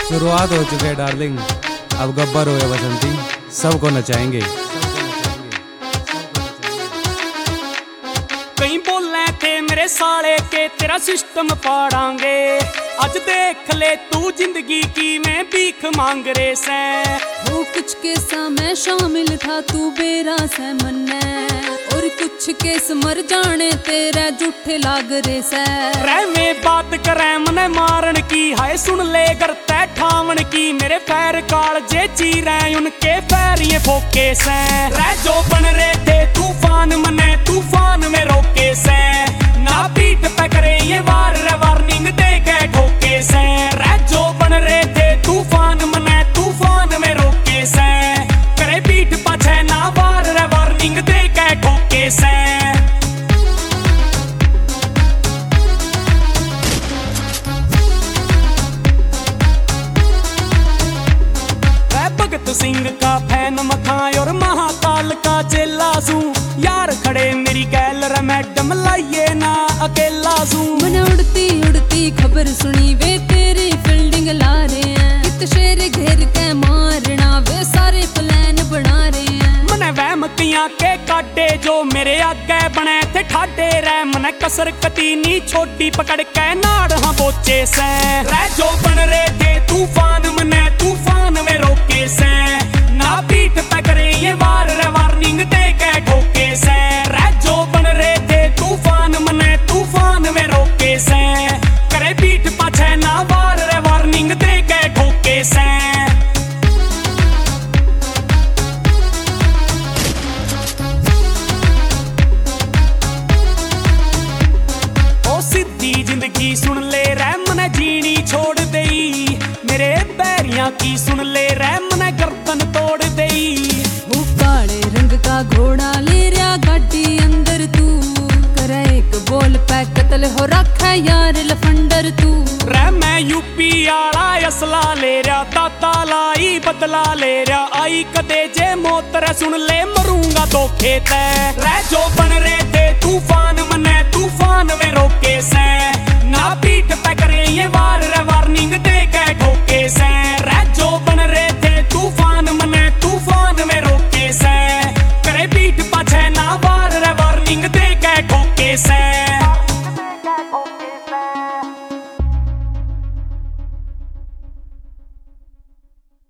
शुरुआत हो चुकी है डार्लिंग, अब गब्बर हो या बसंती, सबको नचाएंगे। कहीं बोले थे मेरे साले के तेरा सिस्टम पाड़ांगे, आज देख ले तू जिंदगी की मैं भीख मांग रे से। वो कुछ केसा में शामिल था तू बेरा से मन्ने, और कुछ केस मर जाने तेरा जूठे लाग रे से। रे में बात करे मने मारन की, हाय सुन ले करते ठावन की, मेरे पैर काल जे चीरे उनके पैर ये फोके से। रे जो बन रहे थे तूफान मने तूफान में रोके से, ना पीठ पे करे ये वार रे वार्निंग दे के ठोके से। रे जो बन रहे थे तूफान मने तूफान में रोके से, करे पीठ पाछे ना वार रे वार्निंग दे के ठोके से। भगत सिंह का फैन मखां और महाकाल का चेला सू, यार खड़े मेरी गैल रे मैडम लाइए ना अकेला सू। मैंने उड़ती उड़ती खबर सुनी वे तेरी फील्डिंग ला रहे हैं, इत शेर घेर के मारना वे सारे प्लान बना रहे हैं। मने वह मकियां के काटे जो मेरे आगे बने थे ठाडे रे, मने कसर कती नी छोटी पकड़ के नाड़ हाँ बोचे से। रे जो बन रहे थे तूफान मने तूफान में रोके से, ना पीठ पे करे ये वार रे वार्निंग दे के ठोके से। रे जो बन रहे थे तूफान मने तूफान में रोके से, करे पीठ पाछे ना वार रे वार्निंग दे के ठोके से। सीधी जिंदगी सुन ले रे मने जीनी छोड़ देई, मेरे बैरियां की सुन ले रे मने गर्दन तोड़ देई। वो काले रंग का घोड़ा ले रहा गाड़ी अंदर तू, करे एक बोल पे कत्ल हो रखा यार लफंडर तू। रे मैं यूपी आला असला ले रहा, ताता लाई बदला ले रहा, आई कदे जे मौत रे सुन ले मरूंगा तो खेत है। रे जो बन रहे थे तूफान मने तूफान में रोके से, ना पीठ पे करे ये वार रे वार्निंग दे के ठोके से।